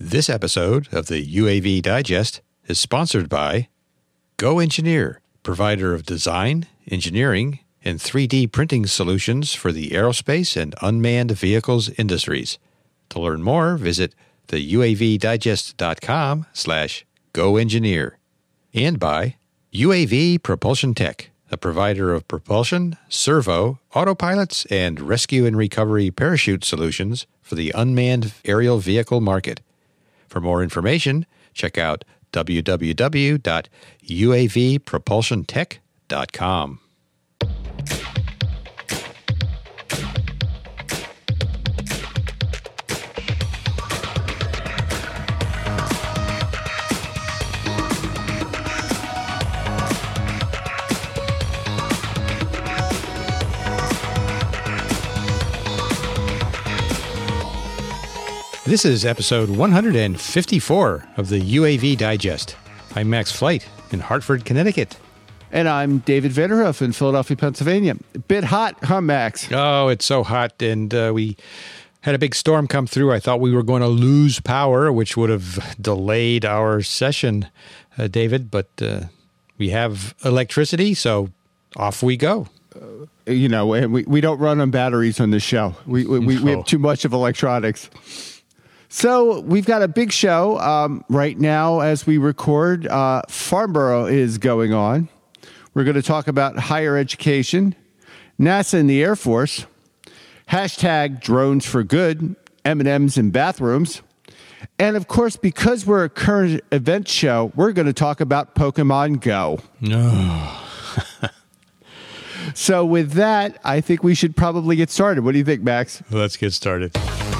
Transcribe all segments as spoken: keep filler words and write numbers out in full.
This episode of the U A V Digest is sponsored by Go Engineer, provider of design, engineering, and three D printing solutions for the aerospace and unmanned vehicles industries. To learn more, visit the U A V digest dot com slash go engineer. And by U A V Propulsion Tech, a provider of propulsion, servo, autopilots, and rescue and recovery parachute solutions for the unmanned aerial vehicle market. For more information, check out w w w dot u a v propulsion tech dot com. This is episode one hundred fifty-four of the U A V Digest. I'm Max Flight in Hartford, Connecticut. And I'm David Vanderhoof in Philadelphia, Pennsylvania. A bit hot, huh, Max? Oh, it's so hot, and uh, we had a big storm come through. I thought we were going to lose power, which would have delayed our session, uh, David, but uh, we have electricity, so off we go. Uh, you know, we, we don't run on batteries on this show. We, we, we, we have too much of electronics. So we've got a big show um, right now as we record. Uh, Farnborough is going on. We're going to talk about higher education, NASA and the Air Force, hashtag drones for good, M and M's in bathrooms. And, of course, because we're a current event show, we're going to talk about Pokemon Go. No. So with that, I think we should probably get started. What do you think, Max? Let's get started.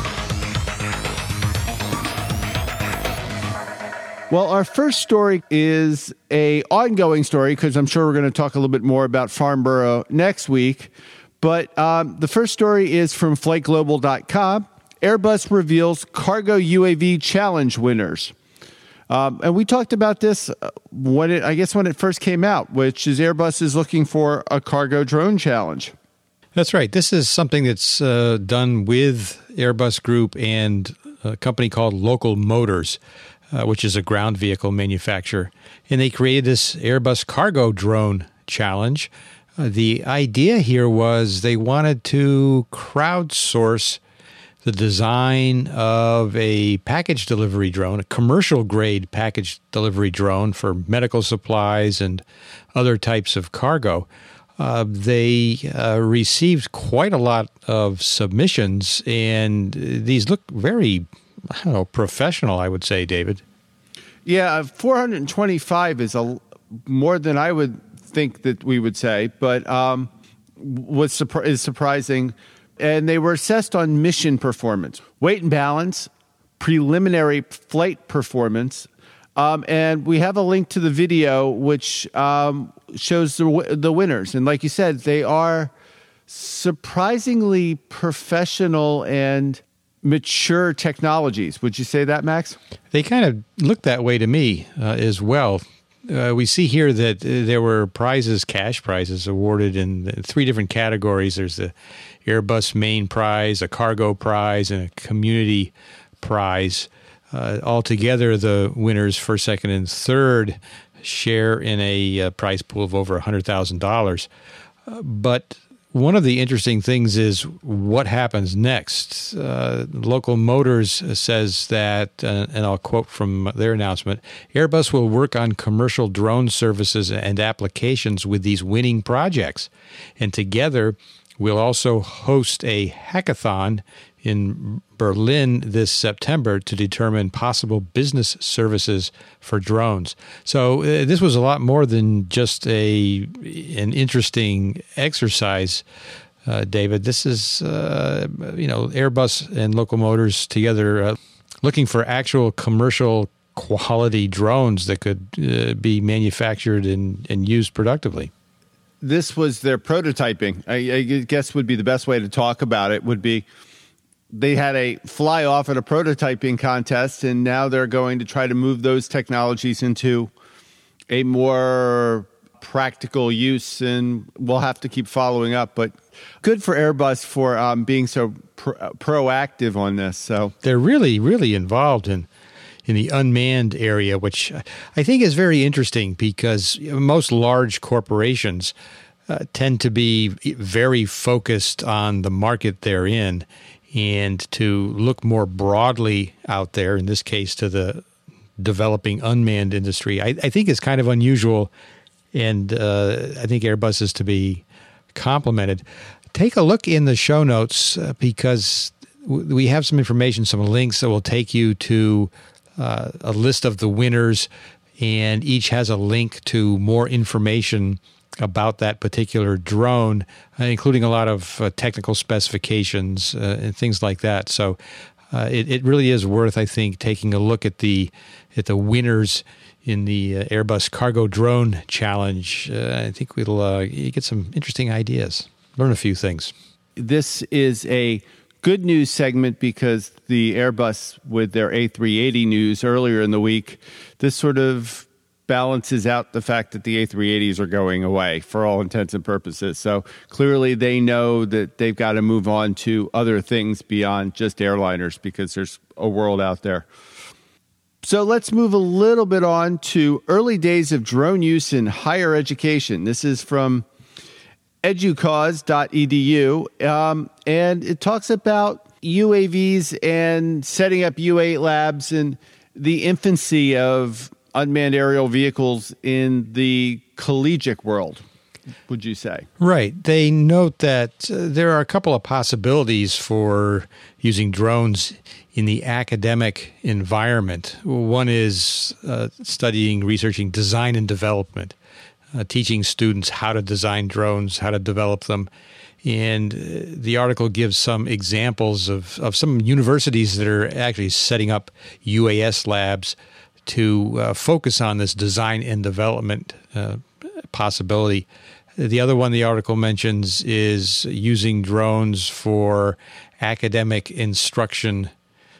Well, our first story is a ongoing story because I'm sure we're going to talk a little bit more about Farnborough next week. But um, the first story is from flight global dot com. Airbus reveals cargo U A V challenge winners. Um, and we talked about this when it, I guess when it first came out, which is Airbus is looking for a cargo drone challenge. That's right. This is something that's uh, done with Airbus Group and a company called Local Motors, Uh, which is a ground vehicle manufacturer. And they created this Airbus Cargo Drone Challenge. Uh, the idea here was they wanted to crowdsource the design of a package delivery drone, a commercial-grade package delivery drone for medical supplies and other types of cargo. Uh, they uh, received quite a lot of submissions, and these look very I don't know, professional, I would say, David. Yeah, four hundred twenty-five is a more than I would think that we would say, but um, was surpri- is surprising. And they were assessed on mission performance, weight and balance, preliminary flight performance, um, and we have a link to the video which um, shows the the winners. And like you said, they are surprisingly professional and mature technologies. Would you say that, Max? They kind of look that way to me uh, as well. Uh, we see here that uh, there were prizes, cash prizes, awarded in three different categories. There's the Airbus main prize, a cargo prize, and a community prize. Uh, altogether, the winners, first, second, and third, share in a uh, prize pool of over one hundred thousand dollars. Uh, but one of the interesting things is what happens next. Uh, Local Motors says that, uh, and I'll quote from their announcement, Airbus will work on commercial drone services and applications with these winning projects. And together, we'll also host a hackathon in Berlin this September to determine possible business services for drones. So uh, this was a lot more than just a an interesting exercise, uh, David. This is, uh, you know, Airbus and Local Motors together uh, looking for actual commercial quality drones that could uh, be manufactured and, and used productively. This was their prototyping. I, I guess would be the best way to talk about it would be they had a fly off at a prototyping contest, and now they're going to try to move those technologies into a more practical use, and we'll have to keep following up. But good for Airbus for um, being so pro- proactive on this. So they're really, really involved in in the unmanned area, which I think is very interesting because most large corporations uh, tend to be very focused on the market they're in, and to look more broadly out there, in this case to the developing unmanned industry, I, I think is kind of unusual, and uh, I think Airbus is to be complimented. Take a look in the show notes uh, because w- we have some information, some links that will take you to uh, a list of the winners, and each has a link to more information about that particular drone, uh, including a lot of uh, technical specifications uh, and things like that. So uh, it, it really is worth, I think, taking a look at the at the winners in the uh, Airbus Cargo Drone Challenge. Uh, I think we'll uh, get some interesting ideas, learn a few things. This is a good news segment because the Airbus, with their A three eighty news earlier in the week, this sort of balances out the fact that the A three eighties are going away for all intents and purposes. So clearly they know that they've got to move on to other things beyond just airliners because there's a world out there. So let's move a little bit on to early days of drone use in higher education. This is from educause dot e d u, um, and it talks about U A Vs and setting up U A labs and the infancy of unmanned aerial vehicles in the collegiate world, would you say? Right. They note that uh, there are a couple of possibilities for using drones in the academic environment. One is uh, studying, researching design and development, uh, teaching students how to design drones, how to develop them. And uh, the article gives some examples of, of some universities that are actually setting up U A S labs to uh, focus on this design and development uh, possibility. The other one the article mentions is using drones for academic instruction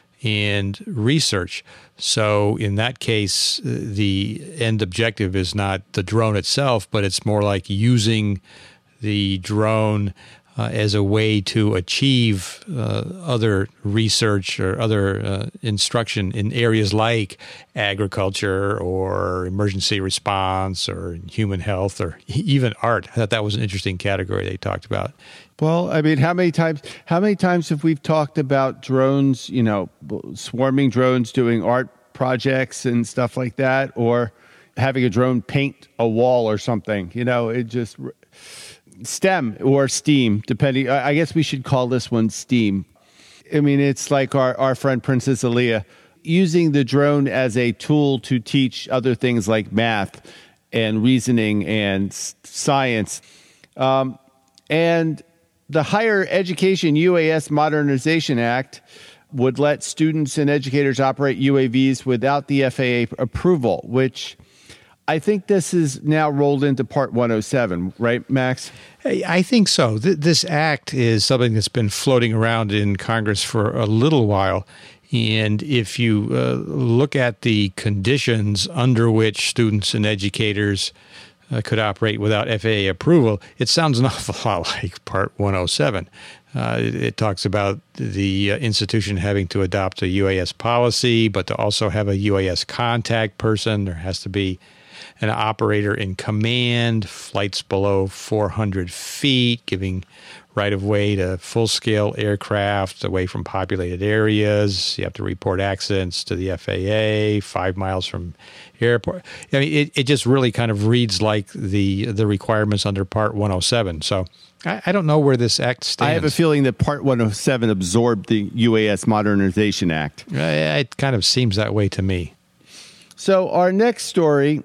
and research. So in that case, the end objective is not the drone itself, but it's more like using the drone Uh, as a way to achieve uh, other research or other uh, instruction in areas like agriculture or emergency response or human health or even art. I thought that was an interesting category they talked about. Well, I mean, how many times how many times have we talked about drones, you know, swarming drones doing art projects and stuff like that, or having a drone paint a wall or something? You know, it just... STEM or STEAM, depending. I guess we should call this one STEAM. I mean, it's like our, our friend Princess Aaliyah using the drone as a tool to teach other things like math and reasoning and science. Um, and the Higher Education U A S Modernization Act would let students and educators operate U A Vs without the F A A approval, which I think this is now rolled into Part one oh seven, right, Max? I think so. This act is something that's been floating around in Congress for a little while. And if you uh, look at the conditions under which students and educators uh, could operate without F A A approval, it sounds an awful lot like Part one oh seven. Uh, it, it talks about the uh, institution having to adopt a U A S policy, but to also have a U A S contact person. There has to be an operator in command, flights below four hundred feet, giving right-of-way to full-scale aircraft away from populated areas. You have to report accidents to the F A A, five miles from airport. I mean, it, it just really kind of reads like the the requirements under Part one oh seven. So I, I don't know where this act stands. I have a feeling that Part one oh seven absorbed the U A S Modernization Act. Uh, it kind of seems that way to me. So our next story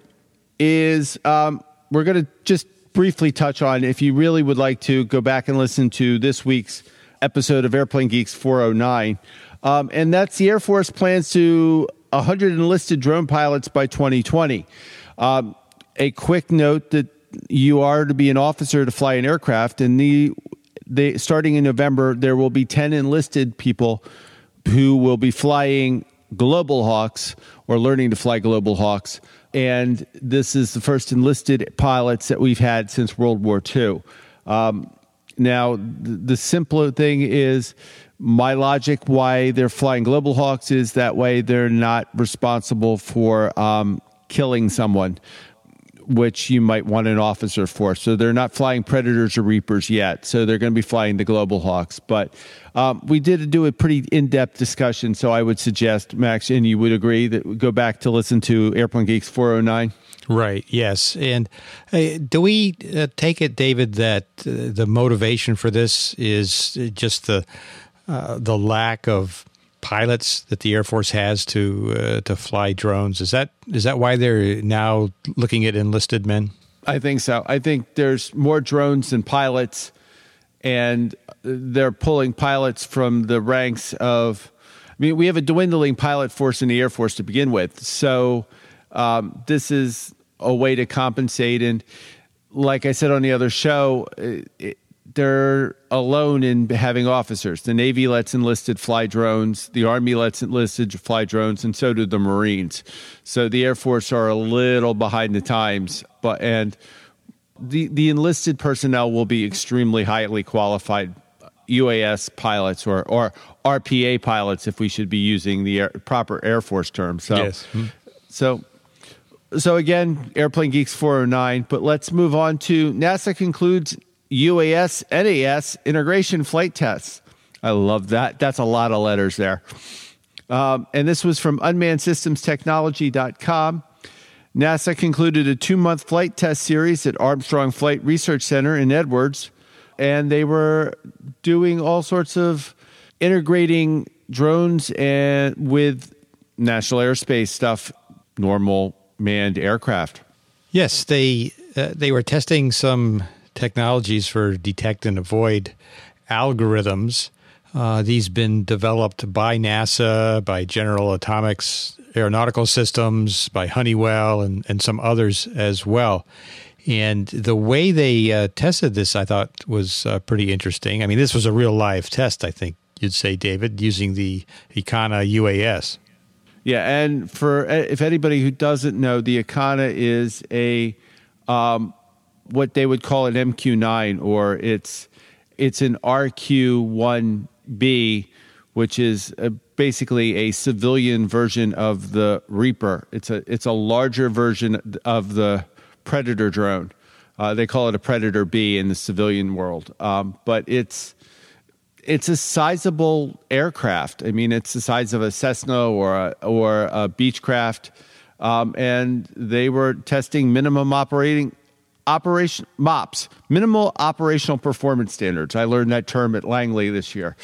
is um, we're going to just briefly touch on, if you really would like to go back and listen to this week's episode of Airplane Geeks four oh nine, um, and that's the Air Force plans to one hundred enlisted drone pilots by twenty twenty. Um, a quick note that you are to be an officer to fly an aircraft, and the they starting in November, there will be ten enlisted people who will be flying Global Hawks or learning to fly Global Hawks. And this is the first enlisted pilots that we've had since World War Two. Um, Now, the, the simpler thing is, my logic why they're flying Global Hawks is that way they're not responsible for um, killing someone, which you might want an officer for. So they're not flying Predators or Reapers yet. So they're going to be flying the Global Hawks. But um, we did do a pretty in-depth discussion. So I would suggest, Max, and you would agree, that we go back to listen to Airplane Geeks four oh nine. Right, yes. And uh, do we uh, take it, David, that uh, the motivation for this is just the uh, the lack of pilots that the Air Force has to uh, to fly drones? Is that is that why they're now looking at enlisted men? I think so. I think there's more drones than pilots, and they're pulling pilots from the ranks of, I mean, we have a dwindling pilot force in the Air Force to begin with. So um, this is a way to compensate. And like I said on the other show, it, it, they're alone in having officers. The Navy lets enlisted fly drones. The Army lets enlisted fly drones, and so do the Marines. So the Air Force are a little behind the times. But and the the enlisted personnel will be extremely highly qualified U A S pilots or or R P A pilots, if we should be using the air, proper Air Force term. So yes. so. So again, Airplane Geeks four oh nine. But let's move on to NASA concludes U A S N A S integration flight tests. I love that. That's a lot of letters there. Um, and this was from unmanned systems technology dot com. NASA concluded a two-month flight test series at Armstrong Flight Research Center in Edwards, and they were doing all sorts of integrating drones and with National Aerospace stuff, normal manned aircraft. Yes, they uh, they were testing some technologies for detect and avoid algorithms. Uh, these been developed by NASA, by General Atomics Aeronautical Systems, by Honeywell, and, and some others as well. And the way they uh, tested this, I thought, was uh, pretty interesting. I mean, this was a real live test, I think you'd say, David, using the Icana U A S. Yeah, and for if anybody who doesn't know, the Icana is a um, what they would call an M Q nine, or it's it's an R Q one B, which is a, basically a civilian version of the Reaper. It's a it's a larger version of the Predator drone. Uh, they call it a Predator B in the civilian world, um, but it's it's a sizable aircraft. I mean, it's the size of a Cessna or a, or a Beechcraft, um, and they were testing minimum operating operation MOPS, minimal operational performance standards. I learned that term at Langley this year.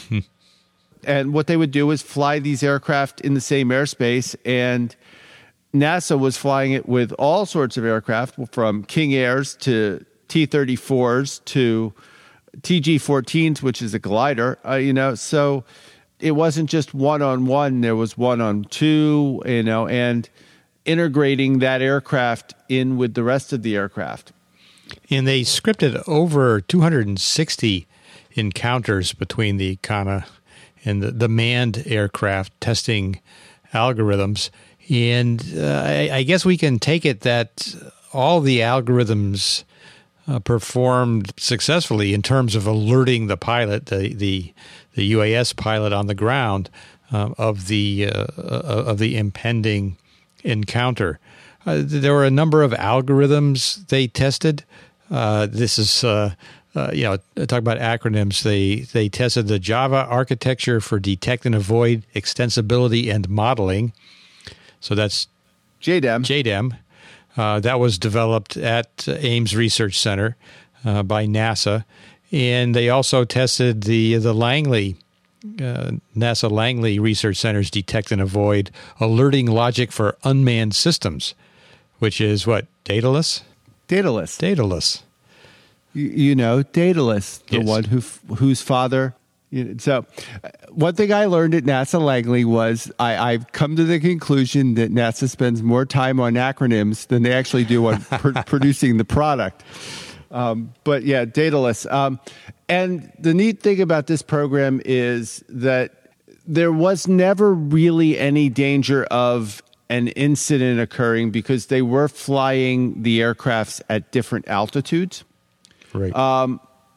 And what they would do is fly these aircraft in the same airspace, and NASA was flying it with all sorts of aircraft, from King Airs to T thirty-fours to T G fourteens, which is a glider, uh, you know, so it wasn't just one-on-one, there was one-on-two, you know, and integrating that aircraft in with the rest of the aircraft. And they scripted over two hundred sixty encounters between the Icana and the, the manned aircraft testing algorithms. And uh, I, I guess we can take it that all the algorithms Uh, performed successfully in terms of alerting the pilot, the the, the U A S pilot on the ground, uh, of the uh, of the impending encounter. Uh, there were a number of algorithms they tested. Uh, this is uh, uh, you know, talk about acronyms. They they tested the Java architecture for detect and avoid extensibility and modeling. So that's J D E M. J D E M. Uh, that was developed at Ames Research Center uh, by NASA, and they also tested the the Langley uh, NASA Langley Research Center's detect and avoid alerting logic for unmanned systems, which is what, Daedalus? Daedalus. Daedalus. You, you know, Daedalus, the Yes. one who whose father. You know, so, uh, one thing I learned at NASA Langley was I, I've come to the conclusion that NASA spends more time on acronyms than they actually do on pr- producing the product. Um, but yeah, Daedalus. Um, and the neat thing about this program is that there was never really any danger of an incident occurring because they were flying the aircrafts at different altitudes. Right. Um,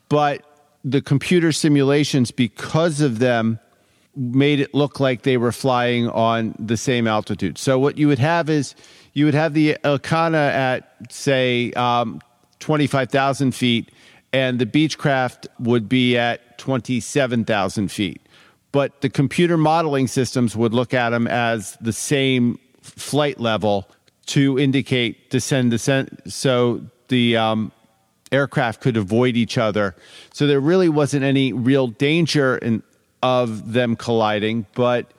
but the computer simulations, because of them, made it look like they were flying on the same altitude. So what you would have is you would have the Elcana at, say, um, twenty-five thousand feet, and the Beechcraft would be at twenty-seven thousand feet. But the computer modeling systems would look at them as the same flight level to indicate descend, descent, so the um, aircraft could avoid each other. So there really wasn't any real danger in, of them colliding, but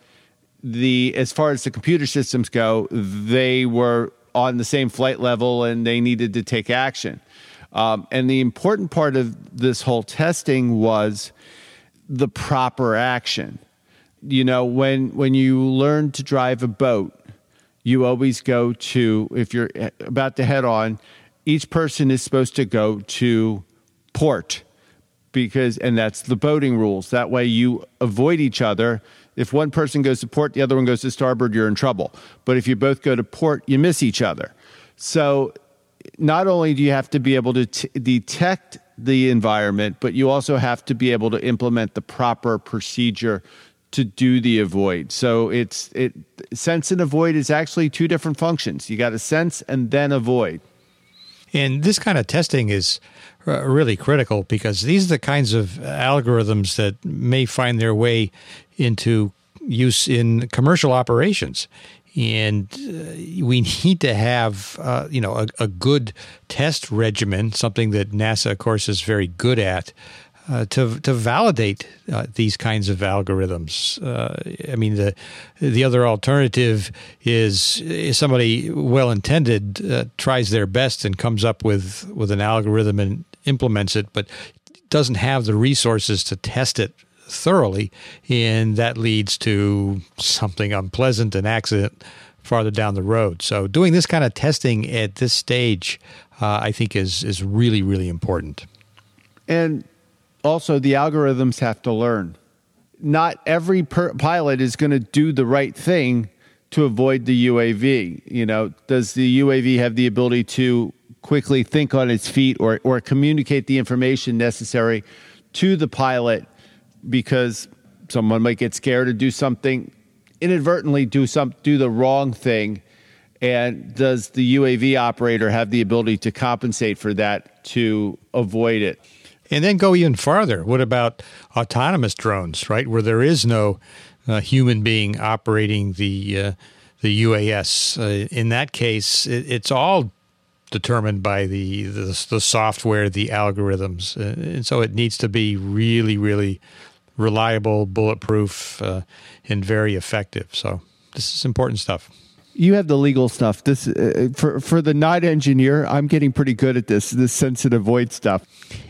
the as far as the computer systems go, they were on the same flight level and they needed to take action. Um, and the important part of this whole testing was the proper action. You know, when when you learn to drive a boat, you always go to, if you're about to head on, each person is supposed to go to port, because, and that's the boating rules. That way you avoid each other. If one person goes to port, the other one goes to starboard, you're in trouble. But if you both go to port, you miss each other. So not only do you have to be able to t- detect the environment, but you also have to be able to implement the proper procedure to do the avoid. So it's it sense and avoid is actually two different functions. You got to sense and then avoid. And this kind of testing is uh, really critical because these are the kinds of algorithms that may find their way into use in commercial operations. And uh, we need to have, uh, you know, a, a good test regimen, something that NASA, of course, is very good at, uh, to to validate uh, these kinds of algorithms. Uh, I mean, the the other alternative is, is somebody well-intended uh, tries their best and comes up with, with an algorithm and implements it, but doesn't have the resources to test it thoroughly, and that leads to something unpleasant, an accident farther down the road. So doing this kind of testing at this stage, uh, I think is is really, really important. And also the algorithms have to learn. Not every per- pilot is going to do the right thing to avoid the U A V. You know, does the U A V have the ability to quickly think on its feet or, or communicate the information necessary to the pilot, because someone might get scared to do something, inadvertently do some do the wrong thing, and does the U A V operator have the ability to compensate for that to avoid it? And then go even farther. What about autonomous drones, right, where there is no uh, human being operating the uh, the U A S? Uh, in that case, it, it's all determined by the, the the software, the algorithms, uh, and so it needs to be really, really reliable, bulletproof, uh, and very effective. So this is important stuff. You have the legal stuff. This uh, for for the not engineer, I'm getting pretty good at this this sensitive void stuff.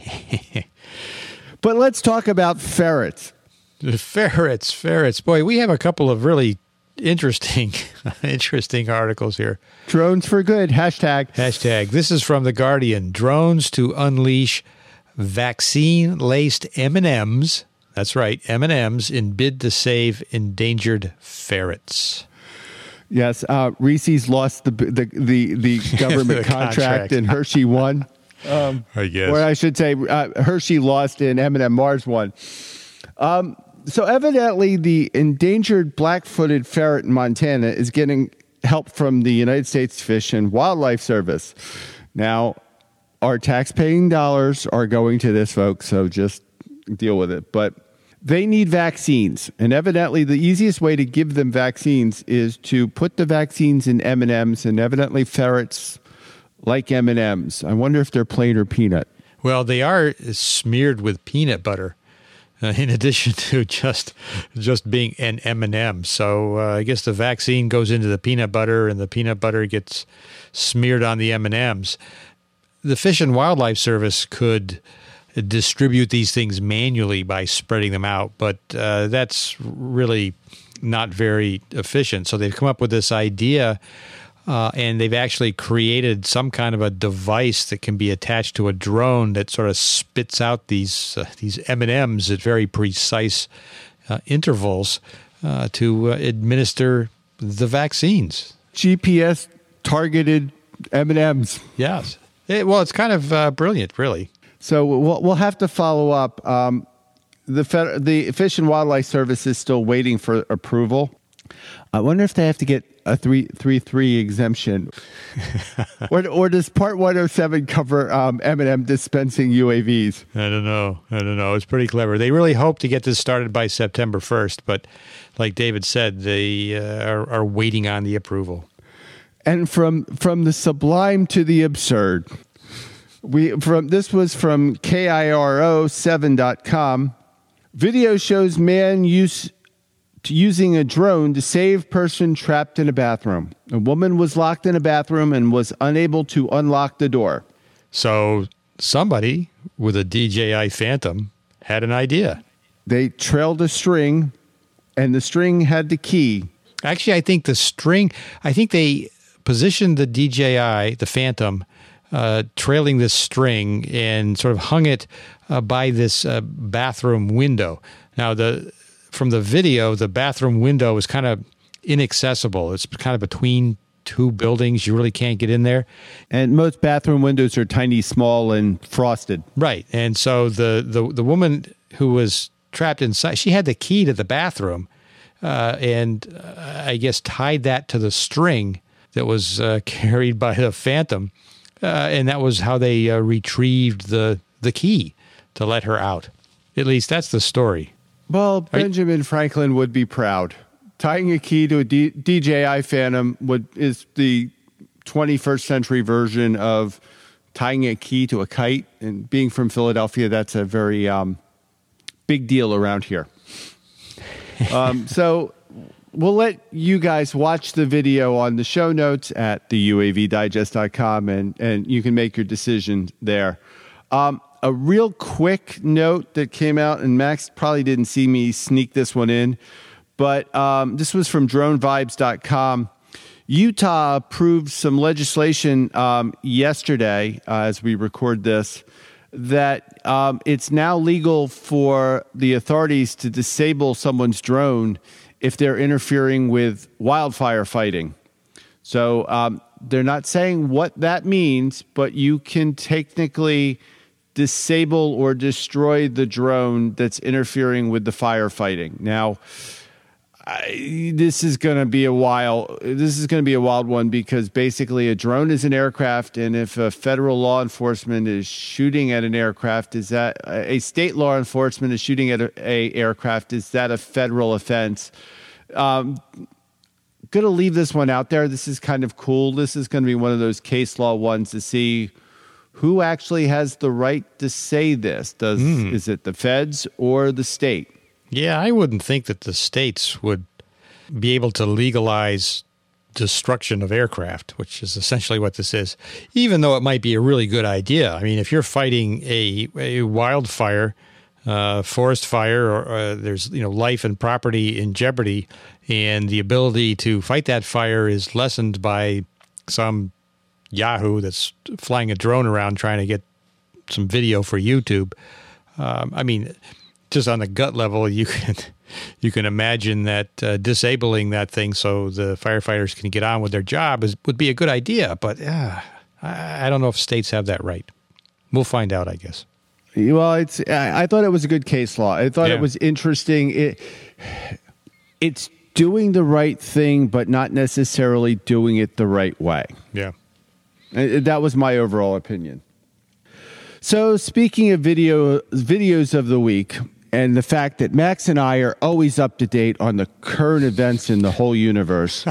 But let's talk about ferrets. Ferrets, ferrets. Boy, we have a couple of really interesting, interesting articles here. Drones for good. Hashtag. Hashtag. This is from The Guardian. Drones to unleash vaccine-laced M and M's. That's right, M and M's in bid to save endangered ferrets. Yes, uh, Reese's lost the the the, the government the contract, contract. and Hershey won. Um, I guess. Or I should say, uh, Hershey lost and M and M Mars won. Um, so evidently, the endangered black-footed ferret in Montana is getting help from the United States Fish and Wildlife Service. Now, our tax-paying dollars are going to this, folks, so just deal with it. But they need vaccines, and evidently the easiest way to give them vaccines is to put the vaccines in M and M's, and evidently ferrets like M and M's. I wonder if they're plain or peanut. Well, they are smeared with peanut butter, uh, in addition to just just being an M and M. So uh, I guess the vaccine goes into the peanut butter, and the peanut butter gets smeared on the M and M's. The Fish and Wildlife Service could distribute these things manually by spreading them out, but uh, that's really not very efficient. So they've come up with this idea, uh, and they've actually created some kind of a device that can be attached to a drone that sort of spits out these uh, these M and M's at very precise uh, intervals uh, to uh, administer the vaccines. G P S targeted M and M's. Yes. It, well, it's kind of uh, brilliant, really. So we'll, we'll have to follow up. Um, the Fed, the Fish and Wildlife Service is still waiting for approval. I wonder if they have to get a three three three exemption, or or does Part one oh seven cover um, M and M dispensing U A Vs? I don't know. I don't know. It's pretty clever. They really hope to get this started by September first, but like David said, they uh, are, are waiting on the approval. And from from the sublime to the absurd, we from this was from K I R O seven dot com. Video shows man use. To using a drone to save person trapped in a bathroom. A woman was locked in a bathroom and was unable to unlock the door. So somebody with a D J I Phantom had an idea. They trailed a string, and the string had the key. Actually, I think the string, I think they positioned the D J I, the Phantom, uh, trailing this string and sort of hung it uh, by this uh, bathroom window. Now, the from the video, the bathroom window is kind of inaccessible. It's kind of between two buildings. You really can't get in there. And most bathroom windows are tiny, small, and frosted. Right. And so the, the, the woman who was trapped inside, she had the key to the bathroom uh, and uh, I guess tied that to the string that was uh, carried by the Phantom. Uh, and that was how they uh, retrieved the, the key to let her out. At least that's the story. Well, Benjamin Franklin would be proud. Tying a key to a D- DJI Phantom would is the twenty-first century version of tying a key to a kite. And being from Philadelphia, that's a very um, big deal around here. Um, so we'll let you guys watch the video on the show notes at the U A V digest dot com, and, and you can make your decision there. Um, A real quick note that came out, and Max probably didn't see me sneak this one in, but um, this was from drone vibes dot com. Utah approved some legislation um, yesterday, uh, as we record this, that um, it's now legal for the authorities to disable someone's drone if they're interfering with wildfire fighting. So um, they're not saying what that means, but you can technically disable or destroy the drone that's interfering with the firefighting. Now, I, this is going to be a while. This is going to be a wild one because basically a drone is an aircraft, and if a federal law enforcement is shooting at an aircraft, is that a state law enforcement is shooting at a, a aircraft? Is that a federal offense? Um, going to leave this one out there. This is kind of cool. This is going to be one of those case law ones to see who actually has the right to say this. Does mm. Is it the feds or the state? Yeah, I wouldn't think that the states would be able to legalize destruction of aircraft, which is essentially what this is, even though it might be a really good idea. I mean, if you're fighting a, a wildfire, uh, forest fire, or uh, there's you know life and property in jeopardy, and the ability to fight that fire is lessened by some Yahoo that's flying a drone around trying to get some video for YouTube. Um, I mean, just on the gut level, you can you can imagine that uh, disabling that thing so the firefighters can get on with their job is would be a good idea. But uh, I, I don't know if states have that right. We'll find out, I guess. Well, it's. I, I thought it was a good case law. I thought yeah. it was interesting. It it's doing the right thing, but not necessarily doing it the right way. Yeah. That was my overall opinion. So speaking of video videos of the week and the fact that Max and I are always up to date on the current events in the whole universe,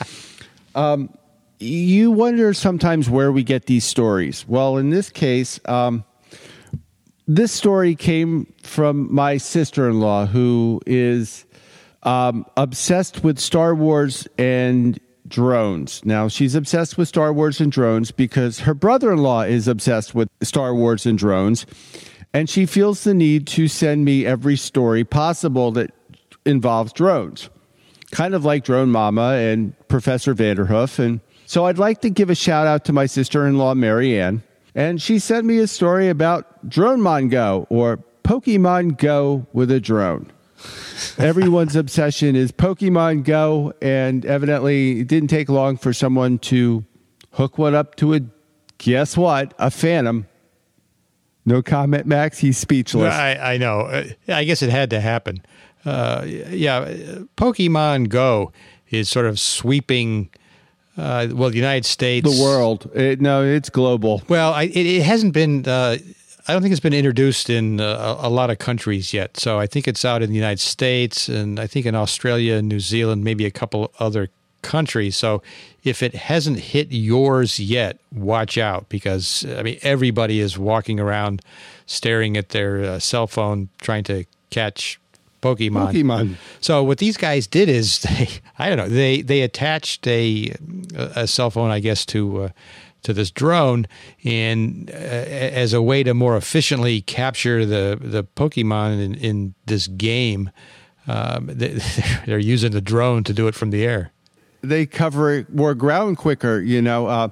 um, you wonder sometimes where we get these stories. Well, in this case, um, this story came from my sister-in-law, who is um, obsessed with Star Wars and drones. Now, she's obsessed with Star Wars and drones because her brother-in-law is obsessed with Star Wars and drones, and she feels the need to send me every story possible that involves drones, kind of like Drone Mama and Professor Vanderhoof. And so I'd like to give a shout-out to my sister-in-law, Mary Ann, and she sent me a story about Dronemon Go, or Pokemon Go with a drone. Everyone's obsession is Pokemon Go, and evidently it didn't take long for someone to hook one up to a, guess what, a Phantom. No comment, Max. He's speechless. I, I know. Uh, I guess it had to happen. Uh, yeah, Pokemon Go is sort of sweeping, uh, well, the United States. The world. It, no, it's global. Well, I, it, it hasn't been, uh, I don't think it's been introduced in uh, a, a lot of countries yet. So I think it's out in the United States, and I think in Australia, New Zealand, maybe a couple other countries. So if it hasn't hit yours yet, watch out, because I mean everybody is walking around staring at their uh, cell phone trying to catch Pokemon. Pokemon. So what these guys did is they, I don't know, they they attached a a cell phone, I guess, to uh, to this drone, and uh, as a way to more efficiently capture the the Pokemon in, in this game, um, they, they're using the drone to do it from the air. They cover more ground quicker, you know. Uh,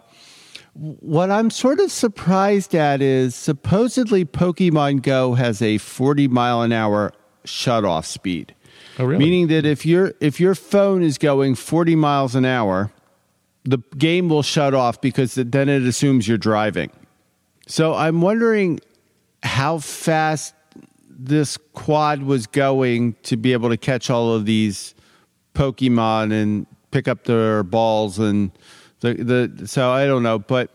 what I'm sort of surprised at is supposedly Pokemon Go has a forty mile an hour shutoff speed. Oh, really? Meaning that if your if your phone is going forty miles an hour, the game will shut off because then it assumes you're driving. So I'm wondering how fast this quad was going to be able to catch all of these Pokemon and pick up their balls and the the so I don't know, but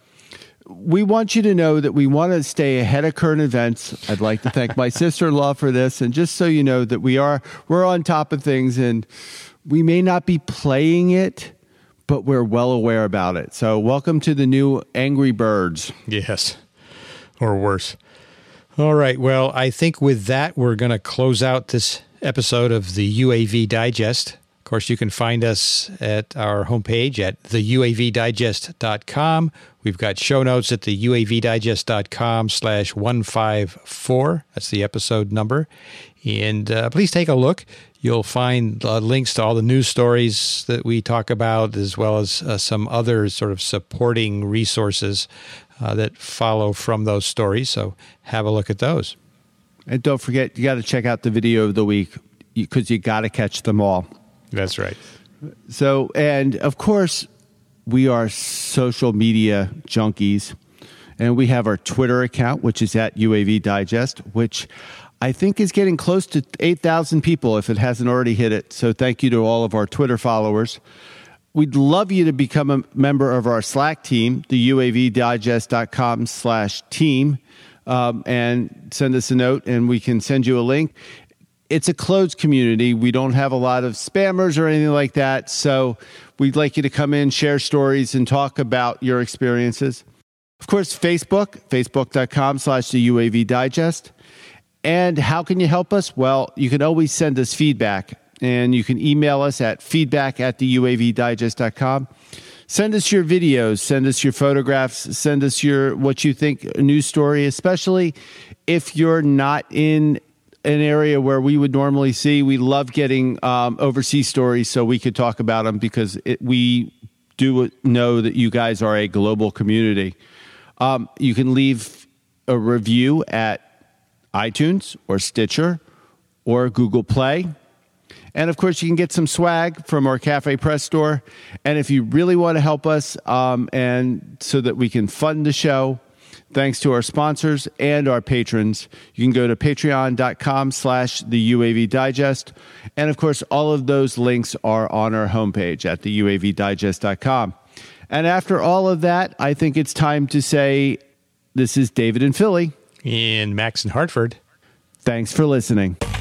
we want you to know that we want to stay ahead of current events. I'd like to thank my sister-in-law for this, and just so you know that we are we're on top of things, and we may not be playing it, but we're well aware about it. So welcome to the new Angry Birds. Yes, or worse. All right, well, I think with that we're going to close out this episode of the U A V Digest. Of course, you can find us at our homepage at the U A V digest dot com. We've got show notes at the U A V digest dot com slash one five four. That's the episode number. And uh, please take a look. You'll find uh, links to all the news stories that we talk about, as well as uh, some other sort of supporting resources uh, that follow from those stories. So have a look at those. And don't forget, you got to check out the video of the week, because you got to catch them all. That's right. So, and of course, we are social media junkies, and we have our Twitter account, which is at U A V Digest, which I think is getting close to eight thousand people if it hasn't already hit it. So thank you to all of our Twitter followers. We'd love you to become a member of our Slack team, the U A V digest dot com slash team, um, and send us a note, and we can send you a link. It's a closed community. We don't have a lot of spammers or anything like that. So we'd like you to come in, share stories, and talk about your experiences. Of course, Facebook, facebook dot com slash the U A V Digest. And how can you help us? Well, you can always send us feedback, and you can email us at feedback at the U A V digest dot com. Send us your videos, send us your photographs, send us your what you think a news story, especially if you're not in an area where we would normally see. We love getting um, overseas stories so we could talk about them, because it, we do know that you guys are a global community. Um, you can leave a review at iTunes or Stitcher or Google Play. And of course, you can get some swag from our Cafe Press store. And if you really want to help us, um, and so that we can fund the show, thanks to our sponsors and our patrons, you can go to patreon dot com slash the U A V Digest. And of course, all of those links are on our homepage at the U A V digest dot com. And after all of that, I think it's time to say, this is David in Philly. And Max in Hartford. Thanks for listening.